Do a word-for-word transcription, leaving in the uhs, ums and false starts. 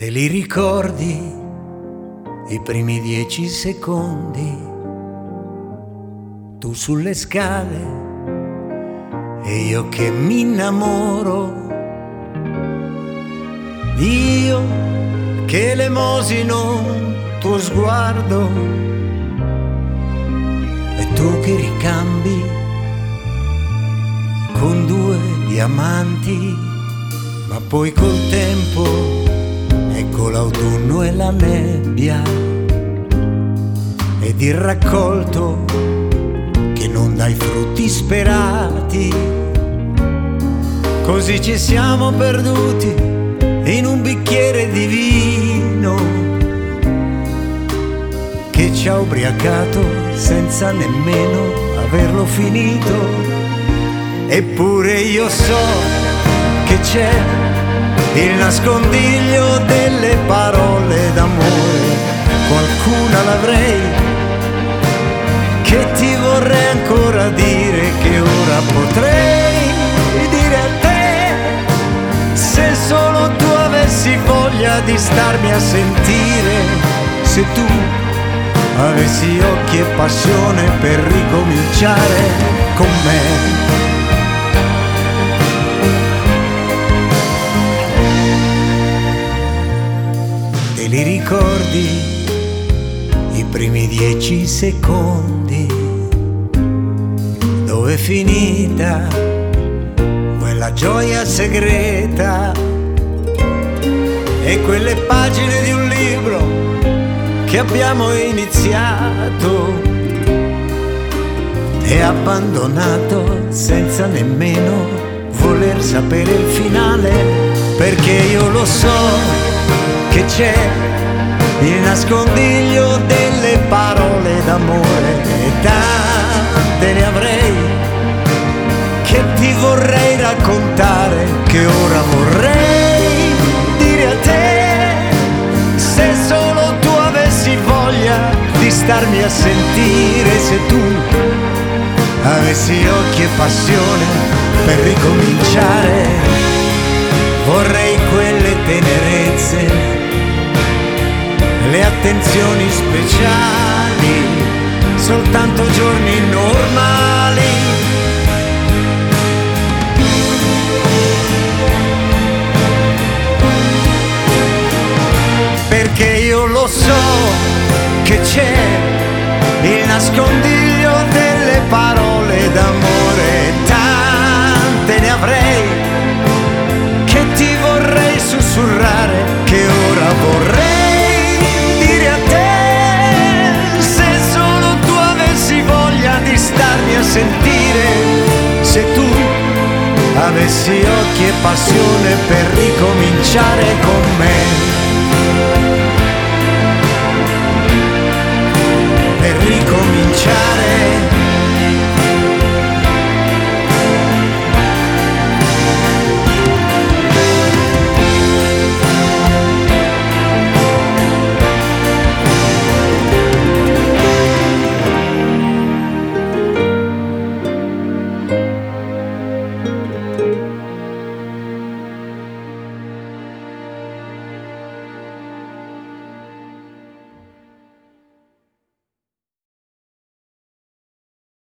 Te li ricordi i primi dieci secondi? Tu sulle scale e io che mi innamoro. Io che elemosino un tuo sguardo e tu che ricambi con due diamanti. Ma poi col tempo, ecco l'autunno e la nebbia ed il raccolto che non dà i frutti sperati. Così ci siamo perduti in un bicchiere di vino che ci ha ubriacato senza nemmeno averlo finito. Eppure io so che c'è il nascondiglio delle parole d'amore. Qualcuna l'avrei che ti vorrei ancora dire, che ora potrei dire a te, se solo tu avessi voglia di starmi a sentire, se tu avessi occhi e passione per ricominciare con me. Te li ricordi i primi dieci secondi? Dove è finita quella gioia segreta e quelle pagine di un libro che abbiamo iniziato e abbandonato senza nemmeno voler sapere il finale? Perché io lo so che c'è il nascondiglio delle parole d'amore e tante ne avrei che ti vorrei raccontare, che ora vorrei dire a te, se solo tu avessi voglia di starmi a sentire, se tu avessi occhi e passione per ricominciare. Vorrei quelle tenerezze, le attenzioni speciali, soltanto giorni normali. Perché io lo so che c'è il nascondiglio delle parole d'amore, tante ne avrei che ti vorrei sussurrare, che ora vorrei di starmi a sentire, se tu avessi occhi e passione per ricominciare con me, per ricominciare.